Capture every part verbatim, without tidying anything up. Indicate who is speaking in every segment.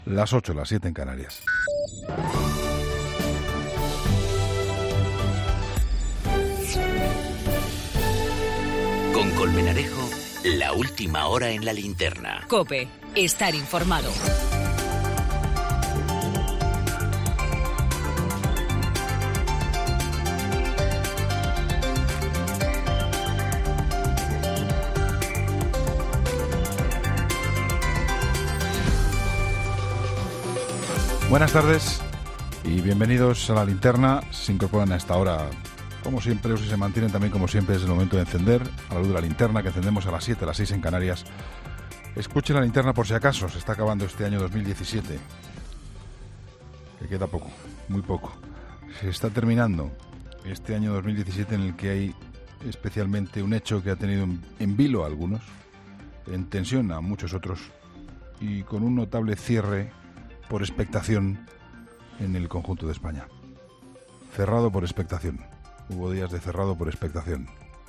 Speaker 1: Las ocho, las siete en Canarias.
Speaker 2: Con Colmenarejo, la última hora en la linterna.
Speaker 3: COPE, estar informado.
Speaker 1: Buenas tardes y bienvenidos a la linterna. Se incorporan a esta hora, como siempre, o si se mantienen también como siempre desde el momento de encender, a la luz de la linterna que encendemos a las siete, a las seis en Canarias. Escuchen la linterna por si acaso, se está acabando este año dos mil diecisiete. Que queda poco, muy poco. Se está terminando este año dos mil diecisiete en el que hay especialmente un hecho que ha tenido en vilo a algunos, en tensión a muchos otros y con un notable cierre por expectación en el conjunto de España. Cerrado por expectación. Hubo días de cerrado por expectación.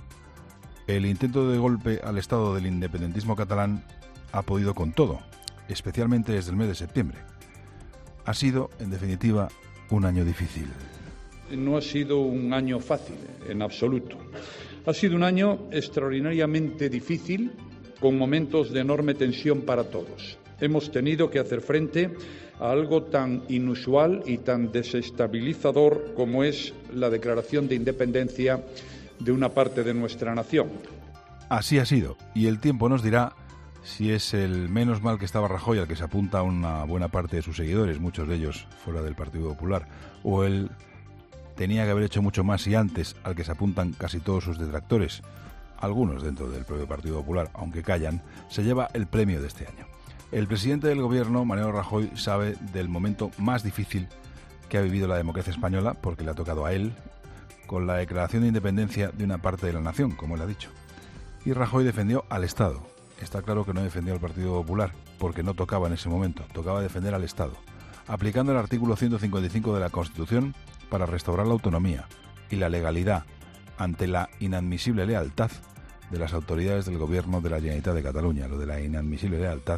Speaker 1: El intento de golpe al Estado del independentismo catalán ha podido con todo, especialmente desde el mes de septiembre. Ha sido, en definitiva, un año difícil.
Speaker 4: No ha sido un año fácil, en absoluto. Ha sido un año extraordinariamente difícil, con momentos de enorme tensión para todos. Hemos tenido que hacer frente a algo tan inusual y tan desestabilizador como es la declaración de independencia de una parte de nuestra nación.
Speaker 1: Así ha sido, y el tiempo nos dirá si es el menos mal que estaba Rajoy, al que se apunta una buena parte de sus seguidores, muchos de ellos fuera del Partido Popular, o él tenía que haber hecho mucho más y antes, al que se apuntan casi todos sus detractores, algunos dentro del propio Partido Popular, aunque callan, se lleva el premio de este año. El presidente del gobierno, Mariano Rajoy, sabe del momento más difícil que ha vivido la democracia española, porque le ha tocado a él, con la declaración de independencia de una parte de la nación, como él ha dicho. Y Rajoy defendió al Estado. Está claro que no defendió al Partido Popular, porque no tocaba en ese momento, tocaba defender al Estado, aplicando el artículo ciento cincuenta y cinco de la Constitución para restaurar la autonomía y la legalidad ante la inadmisible lealtad de las autoridades del gobierno de la Generalitat de Cataluña. Lo de la inadmisible lealtad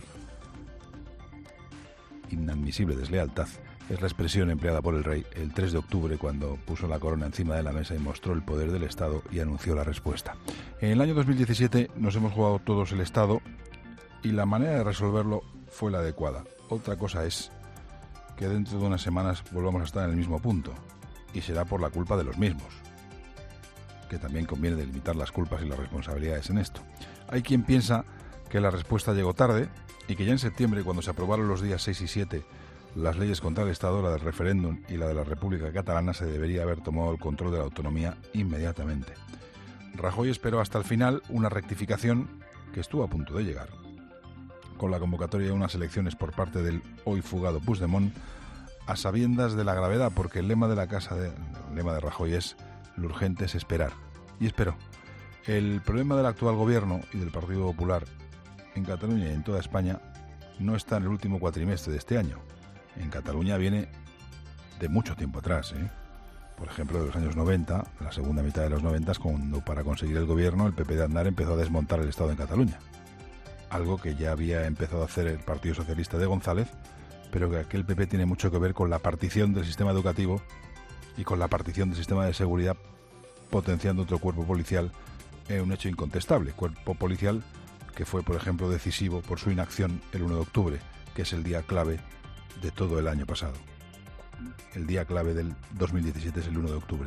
Speaker 1: inadmisible deslealtad es la expresión empleada por el rey el tres de octubre, cuando puso la corona encima de la mesa y mostró el poder del Estado y anunció la respuesta. En el año dos mil diecisiete nos hemos jugado todos el Estado y la manera de resolverlo fue la adecuada. Otra cosa es que dentro de unas semanas volvamos a estar en el mismo punto, y será por la culpa de los mismos, que también conviene delimitar las culpas y las responsabilidades en esto. Hay quien piensa que la respuesta llegó tarde y que ya en septiembre, cuando se aprobaron los días seis y siete las leyes contra el Estado, la del referéndum y la de la República Catalana, se debería haber tomado el control de la autonomía inmediatamente. Rajoy esperó hasta el final una rectificación que estuvo a punto de llegar, con la convocatoria de unas elecciones por parte del hoy fugado Puigdemont, a sabiendas de la gravedad, porque el lema de la casa de, el lema de Rajoy es: lo urgente es esperar. Y esperó. El problema del actual gobierno y del Partido Popular en Cataluña y en toda España no está en el último cuatrimestre de este año. En Cataluña viene de mucho tiempo atrás, ¿eh? Por ejemplo, de los años noventa, la segunda mitad de los noventa, cuando para conseguir el gobierno el P P de Aznar empezó a desmontar el Estado en Cataluña. Algo que ya había empezado a hacer el Partido Socialista de González, pero que aquel P P tiene mucho que ver con la partición del sistema educativo y con la partición del sistema de seguridad, potenciando otro cuerpo policial en un hecho incontestable. Cuerpo policial que fue, por ejemplo, decisivo por su inacción el uno de octubre, que es el día clave de todo el año pasado. El día clave del dos mil diecisiete es el uno de octubre.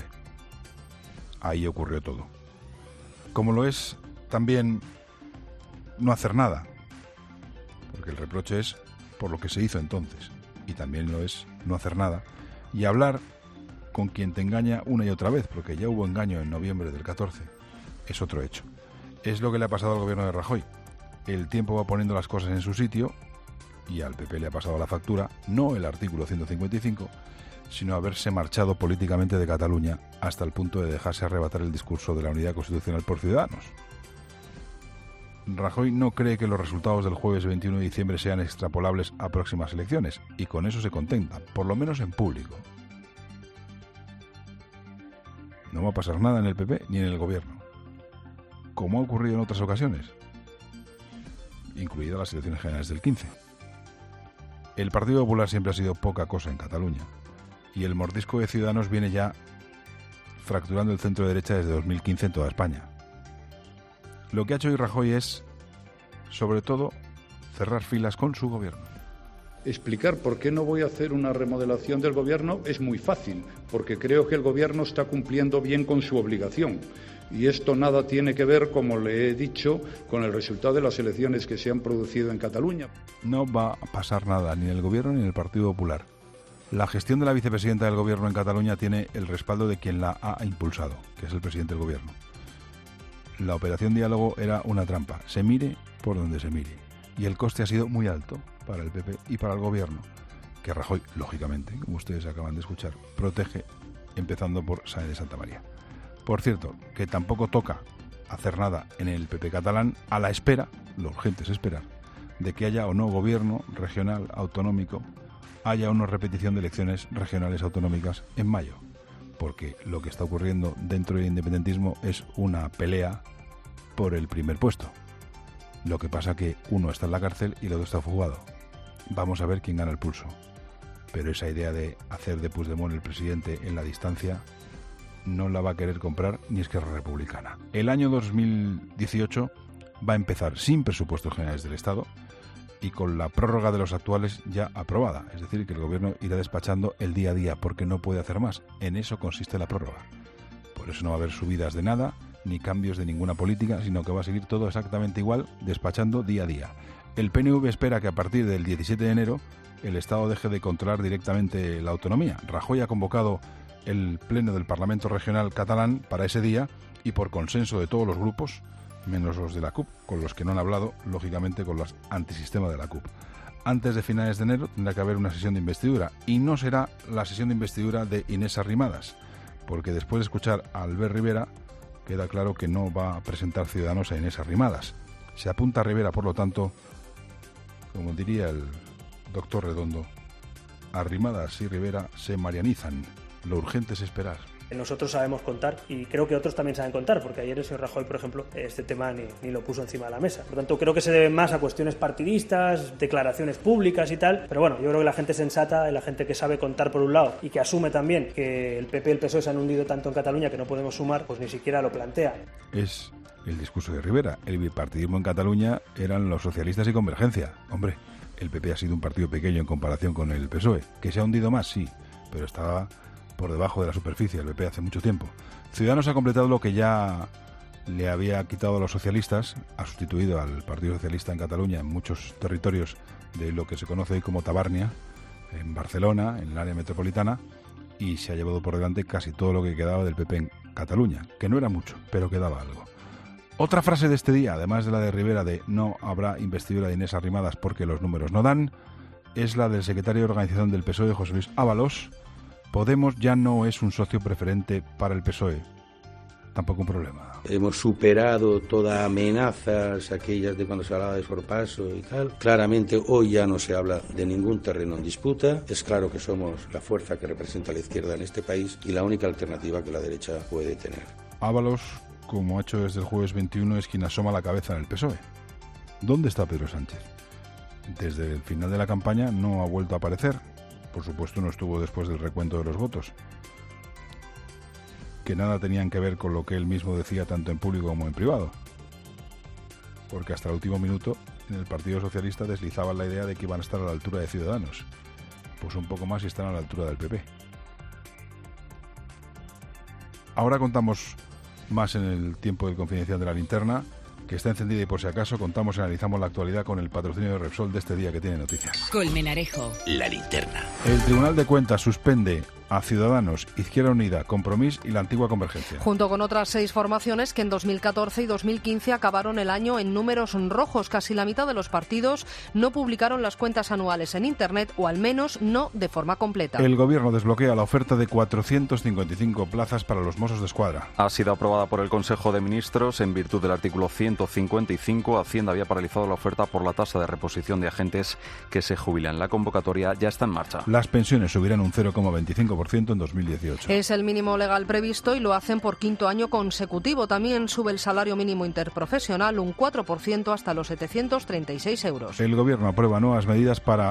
Speaker 1: Ahí ocurrió todo. Como lo es también no hacer nada, porque el reproche es por lo que se hizo entonces, y también lo es no hacer nada y hablar con quien te engaña una y otra vez, porque ya hubo engaño en noviembre del catorce. Es otro hecho. Es lo que le ha pasado al gobierno de Rajoy. El tiempo va poniendo las cosas en su sitio y al P P le ha pasado la factura, no el artículo ciento cincuenta y cinco, sino haberse marchado políticamente de Cataluña hasta el punto de dejarse arrebatar el discurso de la unidad constitucional por Ciudadanos. Rajoy no cree que los resultados del jueves veintiuno de diciembre sean extrapolables a próximas elecciones, y con eso se contenta, por lo menos en público. No va a pasar nada en el P P ni en el gobierno, como ha ocurrido en otras ocasiones, incluidas las elecciones generales del quince. El Partido Popular siempre ha sido poca cosa en Cataluña y el mordisco de Ciudadanos viene ya fracturando el centro derecha desde dos mil quince en toda España. Lo que ha hecho hoy Rajoy es, sobre todo, cerrar filas con su gobierno.
Speaker 4: Explicar por qué no voy a hacer una remodelación del gobierno es muy fácil, porque creo que el gobierno está cumpliendo bien con su obligación. Y esto nada tiene que ver, como le he dicho, con el resultado de las elecciones que se han producido en Cataluña.
Speaker 1: No va a pasar nada ni en el gobierno ni en el Partido Popular. La gestión de la vicepresidenta del gobierno en Cataluña tiene el respaldo de quien la ha impulsado, que es el presidente del gobierno. La operación diálogo era una trampa, se mire por donde se mire. Y el coste ha sido muy alto para el P P y para el gobierno, que Rajoy, lógicamente, como ustedes acaban de escuchar, protege, empezando por Sáenz de Santa María. Por cierto, que tampoco toca hacer nada en el P P catalán a la espera, lo urgente es esperar, de que haya o no gobierno regional autonómico, haya o no repetición de elecciones regionales autonómicas en mayo. Porque lo que está ocurriendo dentro del independentismo es una pelea por el primer puesto. Lo que pasa que uno está en la cárcel y el otro está fugado. Vamos a ver quién gana el pulso. Pero esa idea de hacer de Puigdemont el presidente en la distancia no la va a querer comprar ni Esquerra Republicana. El año dos mil dieciocho va a empezar sin presupuestos generales del Estado y con la prórroga de los actuales ya aprobada. Es decir, que el gobierno irá despachando el día a día porque no puede hacer más. En eso consiste la prórroga. Por eso no va a haber subidas de nada ni cambios de ninguna política, sino que va a seguir todo exactamente igual, despachando día a día. El P N V espera que a partir del diecisiete de enero el Estado deje de controlar directamente la autonomía. Rajoy ha convocado el pleno del Parlamento Regional catalán para ese día y por consenso de todos los grupos, menos los de la C U P, con los que no han hablado, lógicamente con los antisistemas de la C U P. Antes de finales de enero tendrá que haber una sesión de investidura y no será la sesión de investidura de Inés Arrimadas, porque después de escuchar a Albert Rivera queda claro que no va a presentar Ciudadanos a Inés Arrimadas. Se apunta a Rivera, por lo tanto, como diría el doctor Redondo, Arrimadas y Rivera se marianizan. Lo urgente es esperar.
Speaker 5: Nosotros sabemos contar y creo que otros también saben contar, porque ayer el señor Rajoy, por ejemplo, este tema ni, ni lo puso encima de la mesa. Por tanto, creo que se debe más a cuestiones partidistas, declaraciones públicas y tal, pero bueno, yo creo que la gente sensata, la gente que sabe contar por un lado y que asume también que el P P y el P S O E se han hundido tanto en Cataluña que no podemos sumar, pues ni siquiera lo plantea.
Speaker 1: Es el discurso de Rivera. El bipartidismo en Cataluña eran los socialistas y Convergencia. Hombre, el P P ha sido un partido pequeño en comparación con el P S O E. ¿Que se ha hundido más? Sí, pero estaba por debajo de la superficie, el P P hace mucho tiempo. Ciudadanos ha completado lo que ya le había quitado a los socialistas, ha sustituido al Partido Socialista en Cataluña en muchos territorios de lo que se conoce hoy como Tabárnia, en Barcelona, en el área metropolitana, y se ha llevado por delante casi todo lo que quedaba del P P en Cataluña, que no era mucho, pero quedaba algo. Otra frase de este día, además de la de Rivera de no habrá investidura de Inés Arrimadas porque los números no dan, es la del secretario de organización del P S O E, José Luis Ábalos. Podemos ya no es un socio preferente para el P S O E. Tampoco un problema.
Speaker 6: Hemos superado todas amenazas, aquellas de cuando se hablaba de sorpaso y tal. Claramente hoy ya no se habla de ningún terreno en disputa. Es claro que somos la fuerza que representa a la izquierda en este país y la única alternativa que la derecha puede tener.
Speaker 1: Ábalos, como ha hecho desde el jueves veintiuno, es quien asoma la cabeza en el P S O E. ¿Dónde está Pedro Sánchez? Desde el final de la campaña no ha vuelto a aparecer. Por supuesto no estuvo después del recuento de los votos, que nada tenían que ver con lo que él mismo decía tanto en público como en privado, porque hasta el último minuto en el Partido Socialista deslizaban la idea de que iban a estar a la altura de Ciudadanos. Pues un poco más y están a la altura del P P. Ahora contamos más en el tiempo del Confidencial de la Linterna, que está encendida, y por si acaso contamos y analizamos la actualidad con el patrocinio de Repsol de este día que tiene noticias.
Speaker 3: Colmenarejo.
Speaker 2: La Linterna.
Speaker 1: El Tribunal de Cuentas suspende a Ciudadanos, Izquierda Unida, Compromís y la antigua Convergencia.
Speaker 7: Junto con otras seis formaciones que en dos mil catorce y dos mil quince acabaron el año en números rojos. Casi la mitad de los partidos no publicaron las cuentas anuales en Internet, o al menos no de forma completa.
Speaker 1: El Gobierno desbloquea la oferta de cuatrocientas cincuenta y cinco plazas para los Mossos de Escuadra.
Speaker 8: Ha sido aprobada por el Consejo de Ministros. En virtud del artículo ciento cincuenta y cinco, Hacienda había paralizado la oferta por la tasa de reposición de agentes que se jubilan. La convocatoria ya está en marcha.
Speaker 1: Las pensiones subirán un cero coma veinticinco por ciento en dos mil dieciocho.
Speaker 7: Es el mínimo legal previsto y lo hacen por quinto año consecutivo. También sube el salario mínimo interprofesional un cuatro por ciento hasta los setecientos treinta y seis euros.
Speaker 1: El Gobierno aprueba nuevas medidas para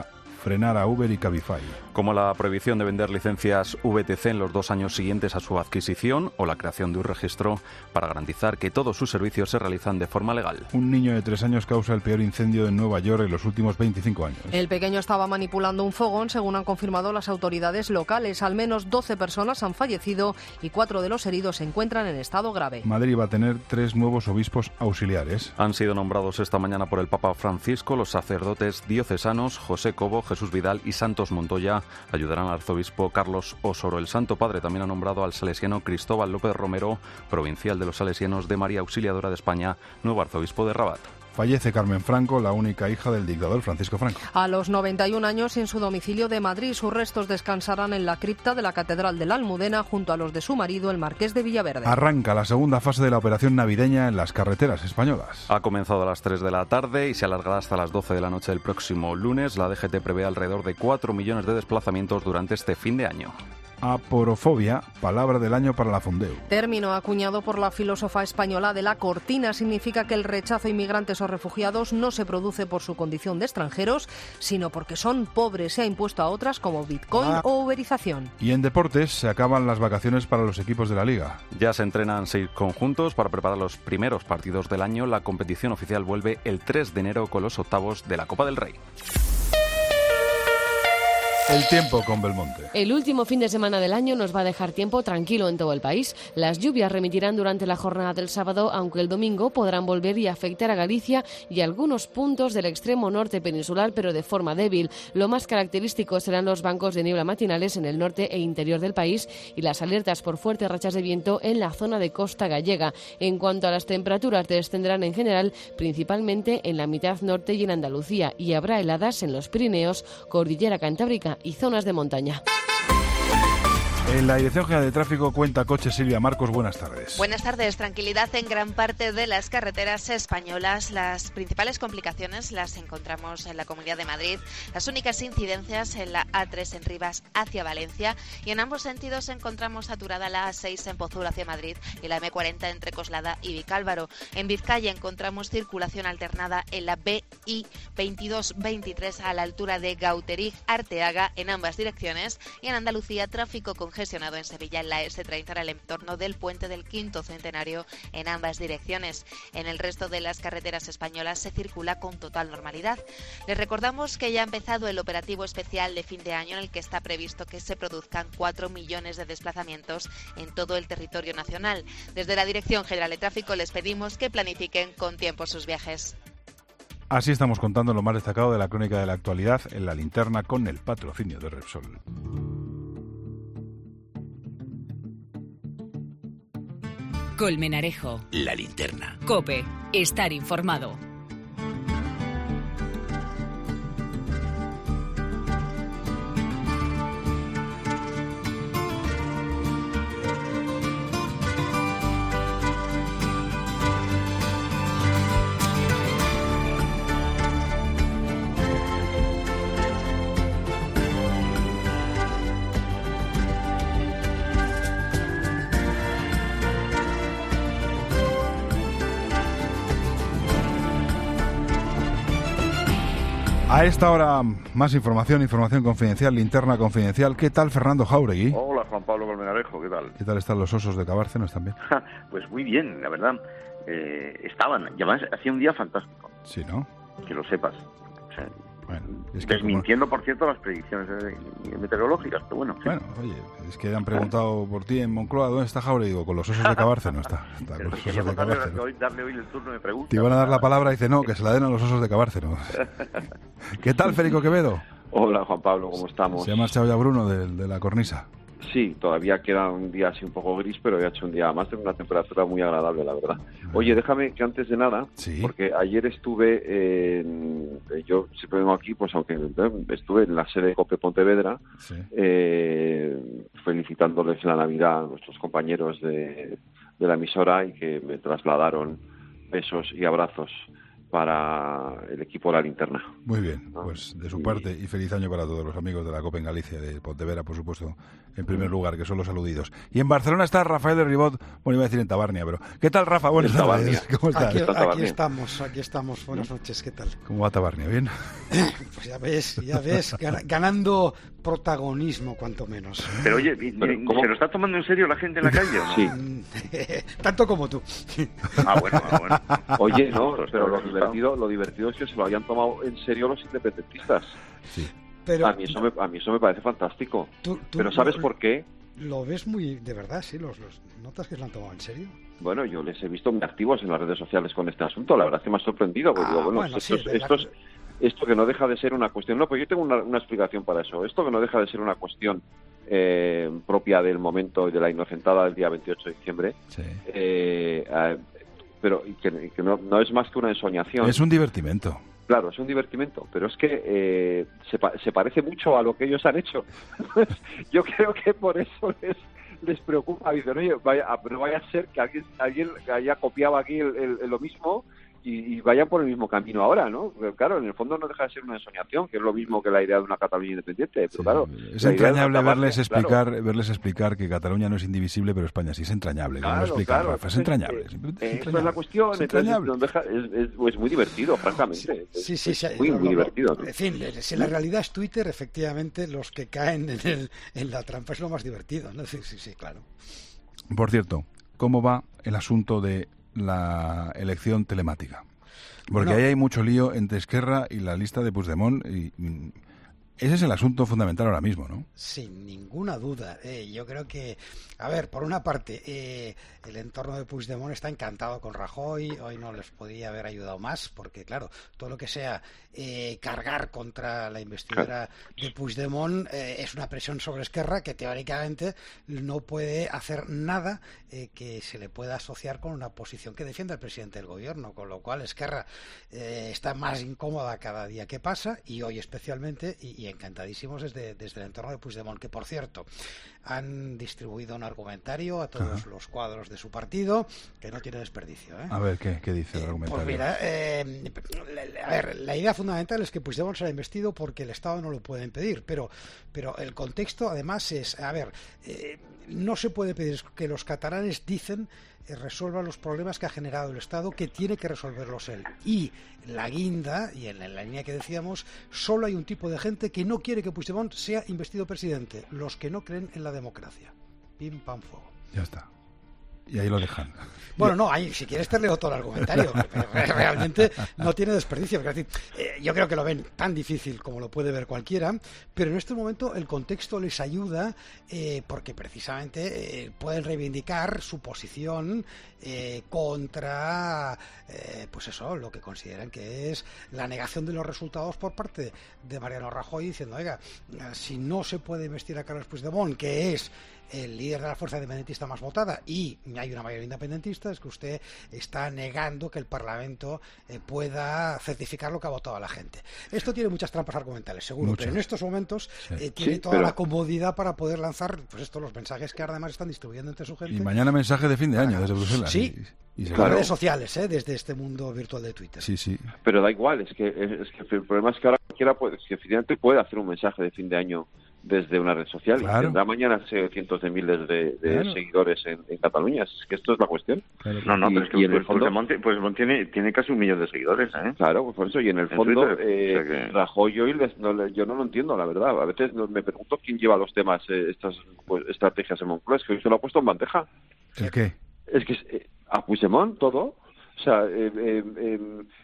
Speaker 1: frenar a Uber y Cabify.
Speaker 8: Como la prohibición de vender licencias V T C en los dos años siguientes a su adquisición o la creación de un registro para garantizar que todos sus servicios se realizan de forma legal.
Speaker 1: Un niño de tres años causa el peor incendio en Nueva York en los últimos veinticinco años.
Speaker 7: El pequeño estaba manipulando un fogón, según han confirmado las autoridades locales. Al menos doce personas han fallecido y cuatro de los heridos se encuentran en estado grave.
Speaker 1: Madrid va a tener tres nuevos obispos auxiliares.
Speaker 8: Han sido nombrados esta mañana por el Papa Francisco los sacerdotes diocesanos José Cobo, Jesús Vidal y Santos Montoya. Ayudarán al arzobispo Carlos Osoro. El Santo Padre también ha nombrado al salesiano Cristóbal López Romero, provincial de los salesianos de María Auxiliadora de España, nuevo arzobispo de Rabat.
Speaker 1: Fallece Carmen Franco, la única hija del dictador Francisco Franco.
Speaker 7: A los noventa y un años, en su domicilio de Madrid, sus restos descansarán en la cripta de la Catedral de la Almudena junto a los de su marido, el Marqués de Villaverde.
Speaker 1: Arranca la segunda fase de la operación navideña en las carreteras españolas.
Speaker 8: Ha comenzado a las tres de la tarde y se alargará hasta las doce de la noche del próximo lunes. La D G T prevé alrededor de cuatro millones de desplazamientos durante este fin de año.
Speaker 1: Aporofobia, palabra del año para la Fundeu.
Speaker 7: Término acuñado por la filósofa española de la Cortina, significa que el rechazo a inmigrantes o refugiados no se produce por su condición de extranjeros, sino porque son pobres. Se ha impuesto a otras como Bitcoin ah. o uberización.
Speaker 1: Y en deportes se acaban las vacaciones para los equipos de la Liga.
Speaker 8: Ya se entrenan seis conjuntos para preparar los primeros partidos del año. La competición oficial vuelve el tres de enero con los octavos de la Copa del Rey.
Speaker 1: El tiempo con Belmonte.
Speaker 9: El último fin de semana del año nos va a dejar tiempo tranquilo en todo el país. Las lluvias remitirán durante la jornada del sábado, aunque el domingo podrán volver y afectar a Galicia y algunos puntos del extremo norte peninsular, pero de forma débil. Lo más característico serán los bancos de niebla matinales en el norte e interior del país y las alertas por fuertes rachas de viento en la zona de costa gallega. En cuanto a las temperaturas, descenderán en general, principalmente en la mitad norte y en Andalucía, y habrá heladas en los Pirineos, Cordillera Cantábrica y zonas de montaña.
Speaker 1: En la Dirección General de Tráfico cuenta coches. Silvia Marcos, buenas tardes.
Speaker 10: Buenas tardes. Tranquilidad en gran parte de las carreteras españolas. Las principales complicaciones las encontramos en la Comunidad de Madrid. Las únicas incidencias en la A tres en Rivas hacia Valencia. Y en ambos sentidos encontramos saturada la A seis en Pozul hacia Madrid y la M cuarenta entre Coslada y Vicálvaro. En Vizcaya encontramos circulación alternada en la B I veintidós veintitrés a la altura de Gauteric Arteaga en ambas direcciones. Y en Andalucía, tráfico con congestionado en Sevilla en la ese treinta en el entorno del puente del quinto centenario en ambas direcciones. En el resto de las carreteras españolas se circula con total normalidad. Les recordamos que ya ha empezado el operativo especial de fin de año en el que está previsto que se produzcan cuatro millones de desplazamientos en todo el territorio nacional. Desde la Dirección General de Tráfico les pedimos que planifiquen con tiempo sus viajes.
Speaker 1: Así estamos contando lo más destacado de la crónica de la actualidad en la linterna con el patrocinio de Repsol.
Speaker 3: Colmenarejo.
Speaker 2: La linterna.
Speaker 3: COPE. Estar informado.
Speaker 1: A esta hora, más información, información confidencial, linterna confidencial. ¿Qué tal, Fernando Jáuregui?
Speaker 11: Hola, Juan Pablo Colmenarejo, ¿qué tal?
Speaker 1: ¿Qué tal están los osos de Cabárcenos también?
Speaker 11: Pues muy bien, la verdad. Eh, estaban, y además hacía un día fantástico.
Speaker 1: Sí, ¿no?
Speaker 11: Que lo sepas. O sea,
Speaker 1: bueno, es que
Speaker 11: desmintiendo,
Speaker 1: como...
Speaker 11: por cierto, las predicciones meteorológicas, pero bueno.
Speaker 1: Bueno, sí. Oye, es que han preguntado por ti en Moncloa, ¿dónde está Jáuregui? Digo, con los osos de Cabárcenos está. está con los osos de Cabárcenos.
Speaker 11: Hoy, darle hoy el turno de preguntas.
Speaker 1: Te iban a dar la palabra y dice, no, que se la den a los osos de Cabárcenos. ¿Qué tal, Federico Quevedo?
Speaker 12: Hola, Juan Pablo, ¿cómo estamos?
Speaker 1: Se ha marchado ya Bruno de, de la cornisa.
Speaker 12: Sí, todavía queda un día así un poco gris, pero ya ha hecho un día más de una temperatura muy agradable, la verdad. Oye, déjame que antes de nada,
Speaker 1: ¿sí?
Speaker 12: Porque ayer estuve, en, yo siempre vengo aquí, pues aunque estuve en la sede de COPE Pontevedra,
Speaker 1: sí.
Speaker 12: eh, felicitándoles la Navidad a nuestros compañeros de, de la emisora y que me trasladaron besos y abrazos para el equipo de la linterna.
Speaker 1: Muy bien, pues de su parte y feliz año para todos los amigos de la Copa en Galicia, de Pontevera, por supuesto, en primer lugar, que son los aludidos. Y en Barcelona está Rafael de Ribot, bueno, iba a decir en Tabarnia, pero ¿qué tal, Rafa? Buenas tardes. ¿Cómo estás?
Speaker 13: Aquí, aquí estamos, aquí estamos. Buenas noches, ¿qué tal?
Speaker 1: ¿Cómo va Tabarnia? ¿Bien?
Speaker 13: Pues ya ves, ya ves, ganando protagonismo, cuanto menos.
Speaker 11: Pero oye, ¿se lo está tomando en serio la gente en la calle o no?
Speaker 12: Sí.
Speaker 13: Tanto como tú.
Speaker 11: Ah, bueno, ah, bueno.
Speaker 12: Oye, no, pero lo divertido, lo divertido es que se lo hayan tomado en serio los independentistas.
Speaker 1: Sí.
Speaker 13: Pero,
Speaker 12: a, mí eso me, a mí eso me parece fantástico.
Speaker 13: Tú, tú
Speaker 12: pero ¿sabes
Speaker 13: lo,
Speaker 12: por qué?
Speaker 13: Lo ves muy de verdad, sí, los, los notas que se lo han tomado en serio.
Speaker 12: Bueno, yo les he visto muy activos en las redes sociales con este asunto. La verdad es que me ha sorprendido. Porque
Speaker 13: ah,
Speaker 12: digo, bueno,
Speaker 13: bueno,
Speaker 12: esto,
Speaker 13: sí,
Speaker 12: esto, es, esto que no deja de ser una cuestión... No, pues yo tengo una, una explicación para eso. Esto que no deja de ser una cuestión eh, propia del momento y de la inocentada del día veintiocho de diciembre.
Speaker 1: Sí.
Speaker 12: Eh, eh, pero que, que no, no es más que una ensoñación.
Speaker 1: Es un divertimento.
Speaker 12: Claro, es un divertimento, pero es que eh, se, se parece mucho a lo que ellos han hecho. Yo creo que por eso les, les preocupa. Dicen, oye, vaya, no vaya a ser que alguien, alguien haya copiado aquí el, el, el, lo mismo y, y vayan por el mismo camino ahora, ¿no? Pero claro, en el fondo no deja de ser una ensoñación, que es lo mismo que la idea de una Cataluña independiente. Pero
Speaker 1: sí,
Speaker 12: claro,
Speaker 1: es entrañable verles explicar,
Speaker 12: claro.
Speaker 1: verles explicar que Cataluña no es indivisible, pero España sí es entrañable.
Speaker 12: Claro,
Speaker 1: no lo explican,
Speaker 12: claro.
Speaker 1: Rafa, es entrañable.
Speaker 12: Eh,
Speaker 1: es
Speaker 12: eh,
Speaker 1: entrañable.
Speaker 12: Esa es la cuestión.
Speaker 1: Es,
Speaker 12: entonces, no deja, es, es, es muy divertido, francamente.
Speaker 13: Sí, sí, sí.
Speaker 12: Es muy,
Speaker 13: lo,
Speaker 12: muy
Speaker 13: lo,
Speaker 12: divertido. ¿No?
Speaker 13: En fin, si la realidad es Twitter, efectivamente, los que caen en, el, en la trampa es lo más divertido, ¿no? Sí, sí, sí, claro.
Speaker 1: Por cierto, ¿cómo va el asunto de la elección telemática? Porque
Speaker 13: bueno,
Speaker 1: ahí hay mucho lío entre Esquerra y la lista de Puigdemont y, y ese es el asunto fundamental ahora mismo, ¿no?
Speaker 13: Sin ninguna duda. Eh, yo creo que, a ver, por una parte, eh, el entorno de Puigdemont está encantado con Rajoy. Hoy no les podría haber ayudado más, porque, claro, todo lo que sea eh, cargar contra la investidura de Puigdemont eh, es una presión sobre Esquerra que teóricamente no puede hacer nada eh, que se le pueda asociar con una posición que defienda el presidente del gobierno, con lo cual Esquerra eh, está más incómoda cada día que pasa, y hoy especialmente, y, y encantadísimos desde, desde el entorno de Puigdemont, que por cierto han distribuido un argumentario a todos Ajá. los cuadros de su partido que no tiene desperdicio, ¿eh?
Speaker 1: A ver, ¿qué, qué dice el
Speaker 13: eh,
Speaker 1: argumentario?
Speaker 13: Pues mira, eh, a ver, la idea fundamental es que Puigdemont será investido porque el Estado no lo puede impedir, pero, pero el contexto además es, a ver, eh, no se puede pedir que los catalanes dicen eh, resuelvan los problemas que ha generado el Estado, que tiene que resolverlos él. Y la guinda, y en la, en la línea que decíamos, solo hay un tipo de gente que no quiere que Puigdemont sea investido presidente: los que no creen en la democracia. Pim, pam, fuego.
Speaker 1: Ya está. Y ahí lo dejan.
Speaker 13: Bueno, no, ahí, si quieres te leo todo el argumentario, pero realmente no tiene desperdicio. Es decir, eh, yo creo que lo ven tan difícil como lo puede ver cualquiera, pero en este momento el contexto les ayuda eh, porque precisamente eh, pueden reivindicar su posición eh, contra, eh, pues eso, lo que consideran que es la negación de los resultados por parte de Mariano Rajoy, diciendo, oiga, si no se puede investir a Carles Puigdemont, que es el líder de la fuerza independentista más votada, y hay una mayoría independentista, es que usted está negando que el Parlamento eh, pueda certificar lo que ha votado la gente. Esto tiene muchas trampas argumentales, seguro, muchas. Pero en estos momentos sí. eh, tiene sí, toda pero... la comodidad para poder lanzar, pues esto, los mensajes que además están distribuyendo entre su gente.
Speaker 1: Y mañana mensaje de fin de año desde Bruselas.
Speaker 13: Sí, y, y claro. redes sociales, ¿eh? Desde este mundo virtual de Twitter.
Speaker 1: Sí, sí.
Speaker 12: Pero da igual, es que, es que el problema es que ahora cualquiera puede, es que efectivamente puede hacer un mensaje de fin de año desde una red social, claro. Y tendrá mañana cientos de miles de, de claro. seguidores en, en Cataluña. Es que esto es la cuestión.
Speaker 11: Claro. No, no, y, pero es que pues, el fondo... Puigdemont, Puigdemont tiene, tiene casi un millón de seguidores, ¿eh?
Speaker 12: Claro, pues por eso, y en el en fondo, Twitter, eh, o sea que... Rajoy hoy les, no, yo no lo entiendo, la verdad. A veces no, me pregunto quién lleva los temas, eh, estas pues, estrategias en Moncloa, es que hoy se lo ha puesto en bandeja.
Speaker 1: ¿El qué?
Speaker 12: Es que eh, a Puigdemont todo, o sea, eh, eh, eh,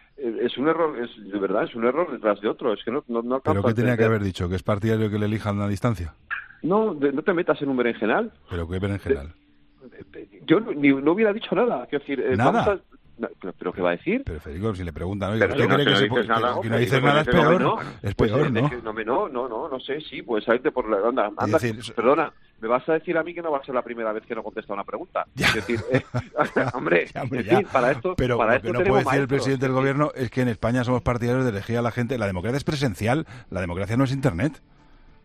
Speaker 12: es un error, es de verdad, es un error detrás de otro. Es que no, no, no
Speaker 1: ¿Pero qué tenía que haber dicho? ¿Que es partidario que le elijan a distancia?
Speaker 12: No, de, no te metas en un berenjenal.
Speaker 1: ¿Pero qué berenjenal?
Speaker 12: Yo ni, no hubiera dicho nada. Quiero decir, eh,
Speaker 1: ¿Nada?
Speaker 12: Vamos a, no, pero, ¿pero qué va a decir?
Speaker 1: Pero Federico, si le preguntan, oye, ¿usted
Speaker 11: no,
Speaker 1: cree que,
Speaker 11: no
Speaker 1: se
Speaker 11: dices
Speaker 1: puede,
Speaker 11: nada,
Speaker 1: que no dices nada es peor?
Speaker 12: No,
Speaker 1: es
Speaker 12: pues,
Speaker 1: peor,
Speaker 12: eh,
Speaker 1: ¿no?
Speaker 12: No, no, no, no, no sé, sí, pues salirte por la onda. Anda,
Speaker 1: decir,
Speaker 12: perdona, me vas a decir a mí que no va a ser la primera vez que no contesta una pregunta.
Speaker 1: Ya.
Speaker 12: Es decir, eh, hombre,
Speaker 1: ya, hombre,
Speaker 12: en
Speaker 1: ya.
Speaker 12: fin, para esto,
Speaker 1: pero
Speaker 12: para
Speaker 1: lo
Speaker 12: esto
Speaker 1: que no
Speaker 12: tenemos
Speaker 1: puede decir el
Speaker 12: maestros.
Speaker 1: presidente del gobierno es que en España somos partidarios de elegir a la gente. La democracia es presencial, la democracia no es internet.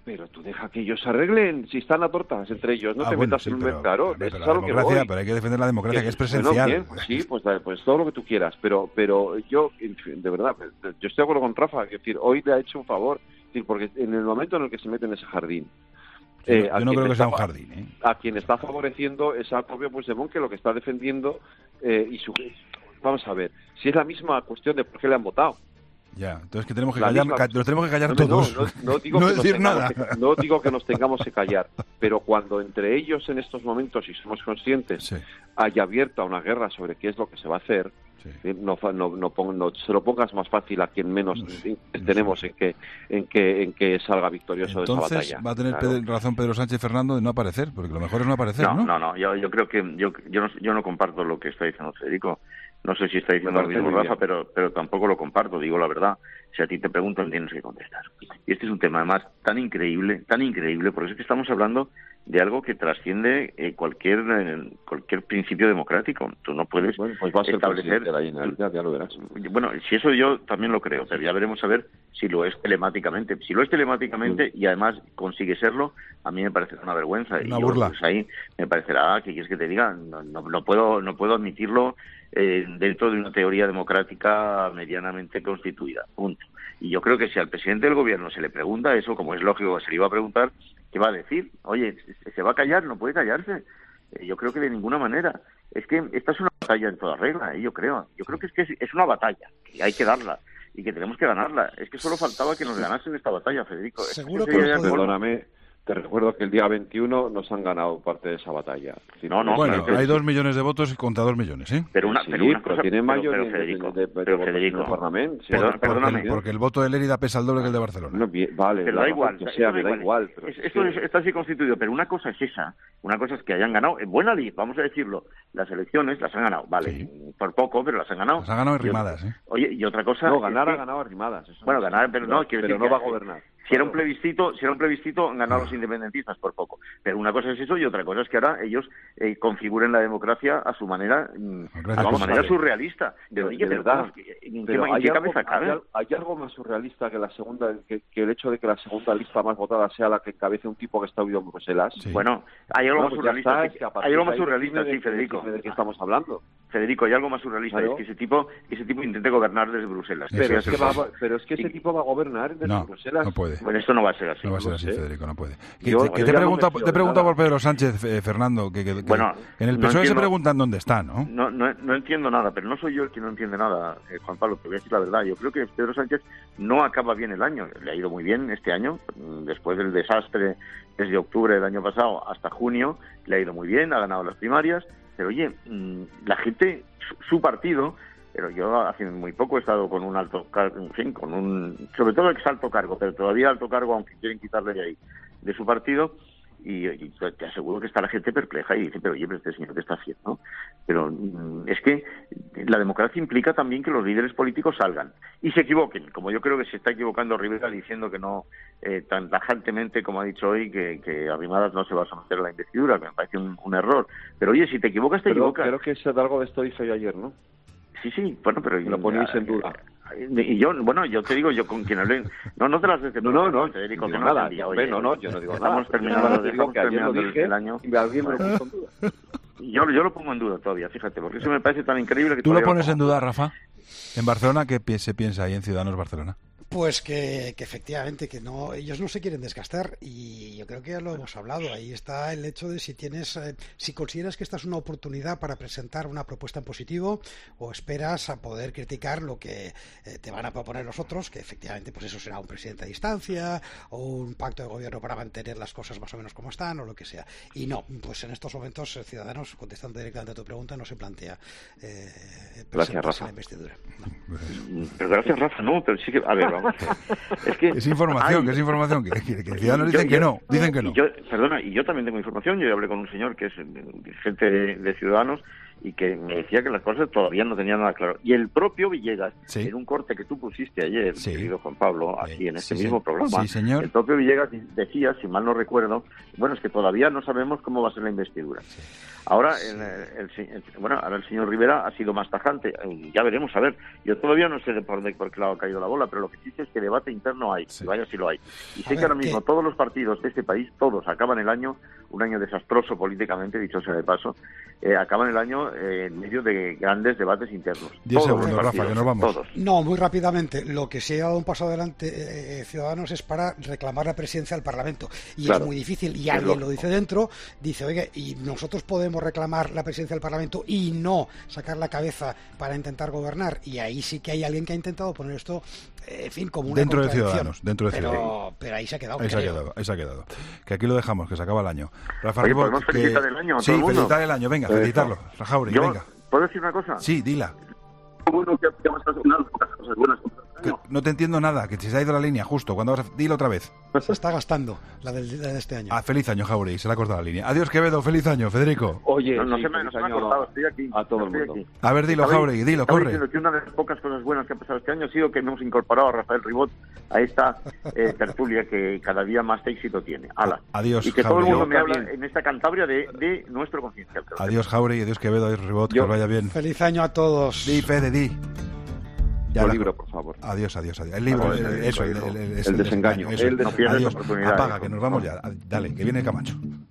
Speaker 12: Pero tú deja que ellos se arreglen, si están a tortas entre ellos, no
Speaker 1: ah,
Speaker 12: te
Speaker 1: bueno,
Speaker 12: metas
Speaker 1: sí,
Speaker 12: en un
Speaker 1: pero,
Speaker 12: mercado.
Speaker 1: pero,
Speaker 12: Eso
Speaker 1: pero,
Speaker 12: es a lo que voy.
Speaker 1: pero hay que defender la democracia, que, que es presencial.
Speaker 12: Bueno, bien, sí, pues, pues todo lo que tú quieras, pero pero yo, de verdad, yo estoy de acuerdo con Rafa, es decir, hoy le ha hecho un favor, es decir, porque en el momento en el que se mete en ese jardín,
Speaker 1: sí,
Speaker 12: eh,
Speaker 1: yo no creo que sea un jardín. ¿eh?
Speaker 12: A quien está favoreciendo es al propio Puigdemont, que lo que está defendiendo, eh, y su... Vamos a ver, si es la misma cuestión de por qué le han votado.
Speaker 1: Ya, entonces que tenemos que
Speaker 12: La
Speaker 1: callar,
Speaker 12: misma...
Speaker 1: ca- nos tenemos que callar
Speaker 12: no,
Speaker 1: todos.
Speaker 12: No, no, no, digo
Speaker 1: no
Speaker 12: que
Speaker 1: decir nada.
Speaker 12: Que, no digo que nos tengamos que callar, pero cuando entre ellos en estos momentos, si somos conscientes, sí. haya abierta una guerra sobre qué es lo que se va a hacer, sí. no, no, no, pongo, no se lo pongas más fácil a quien menos no sé, tenemos no sé. en que en que en que salga victorioso
Speaker 1: Entonces,
Speaker 12: de esa batalla.
Speaker 1: Va a tener claro. Pedro, razón Pedro Sánchez Fernando de no aparecer, porque lo mejor es no aparecer,
Speaker 11: ¿no?
Speaker 1: No,
Speaker 11: no, no, yo, yo creo que yo, yo, no, yo no comparto lo que está diciendo Federico. No sé si está diciendo lo mismo Rafa, pero, pero tampoco lo comparto, digo la verdad. Si a ti te preguntan, tienes que contestar. Y este es un tema, además, tan increíble, tan increíble, porque es que estamos hablando de algo que trasciende eh, cualquier eh, cualquier principio democrático. Tú no puedes
Speaker 12: bueno, pues va a ser
Speaker 11: establecer...
Speaker 12: de la Generalitat, ya lo verás.
Speaker 11: Bueno, si eso yo también lo creo, pero ya veremos a ver si lo es telemáticamente. Si lo es telemáticamente mm. y además consigue serlo, a mí me parecerá una vergüenza.
Speaker 1: Una
Speaker 11: y
Speaker 1: burla.
Speaker 11: Yo, pues ahí me parecerá, ¿qué quieres que te diga? No, no, no puedo no puedo admitirlo eh, dentro de una teoría democrática medianamente constituida. Punto. Y yo creo que si al presidente del gobierno se le pregunta eso, como es lógico que se le iba a preguntar, ¿qué va a decir? Oye, ¿se va a callar? No puede callarse. Eh, yo creo que de ninguna manera. Es que esta es una batalla en toda regla, ¿eh? yo creo. Yo creo que es que es, es una batalla, que hay que darla y que tenemos que ganarla. Es que solo faltaba que nos ganasen esta batalla, Federico.
Speaker 13: Seguro
Speaker 11: es
Speaker 13: que,
Speaker 11: que
Speaker 13: que
Speaker 12: perdóname. Te recuerdo que el día veintiuno nos han ganado parte de esa batalla.
Speaker 11: No, no,
Speaker 1: bueno,
Speaker 11: pero,
Speaker 1: hay dos millones de votos contra dos millones, ¿eh?
Speaker 11: Pero una,
Speaker 12: sí,
Speaker 11: pero una
Speaker 12: pero
Speaker 11: cosa,
Speaker 12: tiene mayoría
Speaker 11: pero, Federico,
Speaker 12: de, de, de,
Speaker 11: pero
Speaker 12: de
Speaker 11: Federico,
Speaker 12: en el Parlamento. Sí,
Speaker 11: perdón,
Speaker 1: porque,
Speaker 11: perdóname.
Speaker 1: el, porque el voto de Lérida pesa el doble que el de Barcelona.
Speaker 12: No, bien, vale,
Speaker 11: pero da igual,
Speaker 12: que sea, me da igual. Pero
Speaker 11: es, esto es, está así constituido, pero una cosa es esa, una cosa es que hayan ganado, en buena lid, vamos a decirlo, las elecciones las han ganado, vale, sí. por poco, pero las han ganado.
Speaker 1: Las han ganado arrimadas, ¿eh?
Speaker 11: Oye, y otra cosa...
Speaker 12: No, ganar
Speaker 11: es
Speaker 12: ha
Speaker 11: que,
Speaker 12: ganado arrimadas. Eso
Speaker 11: bueno,
Speaker 12: no
Speaker 11: ganar, pero no, quiero
Speaker 12: pero
Speaker 11: decir
Speaker 12: no
Speaker 11: que,
Speaker 12: va a gobernar.
Speaker 11: Si era un plebiscito, si era un plebiscito, han ganado los independentistas por poco. Pero una cosa es eso y otra cosa es que ahora ellos eh, configuren la democracia a su manera, a su manera surrealista.
Speaker 12: Pero,
Speaker 11: oye,
Speaker 12: de verdad,
Speaker 11: ¿en qué,
Speaker 12: pero
Speaker 11: en
Speaker 12: hay,
Speaker 11: qué
Speaker 12: algo,
Speaker 11: cabeza cabe?
Speaker 12: hay, hay algo más surrealista que la segunda, que, que el hecho de que la segunda lista más votada sea la que encabece un tipo que está viviendo en Bruselas.
Speaker 11: Sí. Bueno, hay algo
Speaker 12: bueno,
Speaker 11: más
Speaker 12: pues
Speaker 11: surrealista.
Speaker 12: Está, es que
Speaker 11: hay algo más
Speaker 12: de
Speaker 11: surrealista,
Speaker 12: de,
Speaker 11: sí, Federico.
Speaker 12: ¿De qué estamos hablando?
Speaker 11: Federico, hay algo más surrealista, claro. Es que ese tipo, ese tipo intente gobernar desde Bruselas.
Speaker 12: Pero es, que va, pero es que ese tipo va a gobernar desde
Speaker 1: no,
Speaker 12: Bruselas.
Speaker 1: No puede.
Speaker 11: Bueno, esto no va a ser así.
Speaker 1: No va a ser
Speaker 11: no
Speaker 1: así,
Speaker 11: sé.
Speaker 1: Federico, no puede. Que,
Speaker 12: Yo,
Speaker 1: te, que te, pregunta, te pregunta por Pedro Sánchez, eh, Fernando, que, que, que
Speaker 11: bueno,
Speaker 1: en el P S O E no entiendo, se preguntan dónde está, ¿no?
Speaker 11: ¿no? No, no entiendo nada, pero no soy yo el que no entiende nada, eh, Juan Pablo, te voy a decir la verdad. Yo creo que Pedro Sánchez no acaba bien el año. Le ha ido muy bien este año, después del desastre desde octubre del año pasado hasta junio, le ha ido muy bien, ha ganado las primarias, pero oye, la gente, su, su partido... Pero yo hace muy poco he estado con un alto cargo, en fin, con un, sobre todo ex alto cargo, pero todavía alto cargo, aunque quieren quitarle de ahí, de su partido, y, y te aseguro que está la gente perpleja y dice, pero oye, pero este señor ¿qué está haciendo? Pero mm, es que la democracia implica también que los líderes políticos salgan y se equivoquen, como yo creo que se está equivocando Rivera diciendo que no, eh, tan tajantemente como ha dicho hoy, que, que Arrimadas no se va a someter a la investidura, que me parece un, un error. Pero oye, si te equivocas, te
Speaker 12: pero
Speaker 11: equivocas.
Speaker 12: Creo que eso de algo de esto hizo yo ayer, ¿no?
Speaker 11: Sí, sí, bueno, pero...
Speaker 12: Lo ponéis en duda.
Speaker 11: Y yo, bueno, yo te digo, yo con quien hablé... No, no te las des
Speaker 12: No, no, no,
Speaker 11: Federico,
Speaker 12: no
Speaker 11: que no
Speaker 12: nada.
Speaker 11: entendía,
Speaker 12: Oye,
Speaker 11: oye,
Speaker 12: no, no, yo no digo
Speaker 11: estamos
Speaker 12: nada.
Speaker 11: Terminando,
Speaker 12: digo
Speaker 11: estamos
Speaker 12: que ayer lo
Speaker 11: terminando
Speaker 12: dije
Speaker 11: el año.
Speaker 12: Y alguien me lo puso en duda.
Speaker 11: Yo, yo lo pongo en duda todavía, fíjate, porque eso me parece tan increíble que...
Speaker 1: ¿Tú lo pones en duda, Rafa? ¿En Barcelona qué se piensa ahí en Ciudadanos Barcelona?
Speaker 13: Pues que, que efectivamente que no, ellos no se quieren desgastar y yo creo que ya lo hemos hablado. Ahí está el hecho de si tienes, eh, si consideras que esta es una oportunidad para presentar una propuesta en positivo o esperas a poder criticar lo que eh, te van a proponer los otros, que efectivamente pues eso será un presidente a distancia o un pacto de gobierno para mantener las cosas más o menos como están o lo que sea. Y no, pues en estos momentos Ciudadanos, contestando directamente a tu pregunta, no se plantea eh,
Speaker 12: gracias, Rafa.
Speaker 13: la investidura. No.
Speaker 11: Pero gracias, Rafa, no, pero sí que, a ver, es que
Speaker 1: es información, hay, que es información, que, que, que Ciudadanos dicen yo, que no, dicen que no.
Speaker 11: Y yo, perdona, y yo también tengo información, yo hablé con un señor que es dirigente de, de Ciudadanos y que me decía que las cosas todavía no tenían nada claro. Y el propio Villegas,
Speaker 1: sí.
Speaker 11: en un corte que tú pusiste ayer,
Speaker 1: sí.
Speaker 11: querido Juan Pablo, aquí en este
Speaker 1: sí,
Speaker 11: mismo
Speaker 1: sí.
Speaker 11: programa,
Speaker 1: sí, señor.
Speaker 11: el propio Villegas decía, si mal no recuerdo, bueno, es que todavía no sabemos cómo va a ser la investidura. Sí. Ahora, sí. el, el, el, bueno, ahora el señor Rivera ha sido más tajante, ya veremos, a ver, yo todavía no sé de por, de por qué lado ha caído la bola, pero lo que sí sé es que debate interno hay, sí. y vaya si lo hay. Y sé a que ver, ahora mismo ¿qué? Todos los partidos de este país, todos acaban el año, un año desastroso políticamente, dicho sea de paso, eh, acaban el año eh, en medio de grandes debates internos.
Speaker 1: Diez segundos, Rafa, que nos vamos.
Speaker 11: Todos.
Speaker 13: No, muy rápidamente. Lo que se ha dado un paso adelante eh, Ciudadanos es para reclamar la presidencia del Parlamento. Y claro, es muy difícil. Y alguien lo dice dentro, dice, oye, y nosotros podemos reclamar la presidencia del Parlamento y no sacar la cabeza para intentar gobernar. Y ahí sí que hay alguien que ha intentado poner esto, eh, en fin, como una
Speaker 1: dentro de Ciudadanos, dentro de
Speaker 13: pero,
Speaker 1: Ciudadanos.
Speaker 13: Pero ahí se ha quedado.
Speaker 1: Ahí se ha quedado, ahí se ha quedado. Que aquí lo dejamos, que se acaba el año. Rafa
Speaker 11: Oye,
Speaker 1: Ribot,
Speaker 11: ¿podemos
Speaker 1: que...
Speaker 11: felicitar el año a
Speaker 1: Sí,
Speaker 11: todo el mundo?
Speaker 1: felicitar el año, venga, felicitarlo. Rajauri,
Speaker 11: Yo,
Speaker 1: venga.
Speaker 11: ¿Puedo decir una cosa?
Speaker 1: Sí, dila.
Speaker 11: Bueno, que hemos hecho unas pocas cosas buenas.
Speaker 1: Que no te entiendo nada, que se ha ido la línea justo. Cuando vas a... Dilo otra vez.
Speaker 13: Se está gastando la, del, la de este año.
Speaker 1: Ah, feliz año, Jauregui, se le ha cortado la línea. Adiós, Quevedo, feliz año, Federico.
Speaker 12: Oye,
Speaker 11: no, no
Speaker 12: sí,
Speaker 11: se me, no se me ha
Speaker 12: año
Speaker 11: cortado, estoy aquí.
Speaker 12: A todo
Speaker 11: estoy
Speaker 12: el mundo.
Speaker 11: Aquí.
Speaker 1: A ver, dilo,
Speaker 11: Estaba,
Speaker 1: Jauregui, dilo,
Speaker 11: estaba
Speaker 1: corre.
Speaker 11: diciendo que una de las pocas cosas buenas que ha pasado este año ha sido que hemos incorporado a Rafael Ribot a esta eh, tertulia que cada día más éxito tiene. Ala.
Speaker 1: Adiós,
Speaker 11: Y que
Speaker 1: Jauregui.
Speaker 11: todo el mundo me
Speaker 12: También.
Speaker 11: habla en esta Cantabria de, de nuestro conciencial.
Speaker 1: Adiós, Jauregui, adiós, Quevedo, adiós, Ribot, que
Speaker 12: Yo.
Speaker 1: os vaya bien.
Speaker 13: Feliz año a todos.
Speaker 1: Di, Fede, di.
Speaker 12: Ya el libro, por favor.
Speaker 1: Adiós, adiós, adiós. El libro,
Speaker 11: Adiós,
Speaker 1: el,
Speaker 11: el
Speaker 1: eso, el,
Speaker 11: libro.
Speaker 1: el, el,
Speaker 12: El desengaño.
Speaker 1: eso.
Speaker 12: El
Speaker 11: No pierdas
Speaker 1: Adiós,
Speaker 11: oportunidad.
Speaker 1: apaga, que nos vamos ya. Dale, que viene Camacho.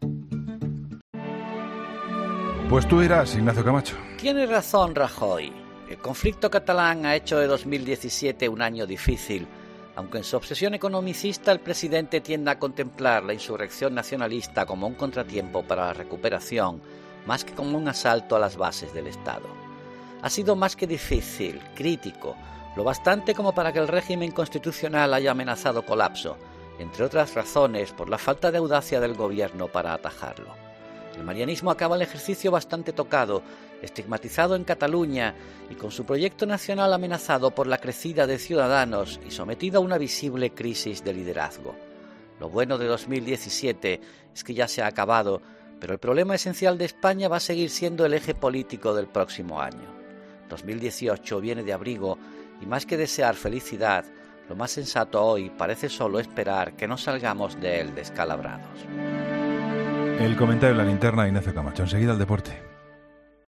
Speaker 1: Pues tú dirás, Ignacio Camacho.
Speaker 14: Tiene razón Rajoy. El conflicto catalán ha hecho de dos mil diecisiete un año difícil, aunque en su obsesión economicista el presidente tiende a contemplar la insurrección nacionalista como un contratiempo para la recuperación, más que como un asalto a las bases del Estado. Ha sido más que difícil, crítico, lo bastante como para que el régimen constitucional haya amenazado colapso, entre otras razones por la falta de audacia del gobierno para atajarlo. El marianismo acaba el ejercicio bastante tocado, estigmatizado en Cataluña y con su proyecto nacional amenazado por la crecida de Ciudadanos y sometido a una visible crisis de liderazgo. Lo bueno de dos mil diecisiete es que ya se ha acabado, pero el problema esencial de España va a seguir siendo el eje político del próximo año. dos mil dieciocho viene de abrigo y más que desear felicidad, lo más sensato hoy parece solo esperar que no salgamos de él descalabrados.
Speaker 1: El comentario de la linterna, Ignacio Camacho. Enseguida el deporte.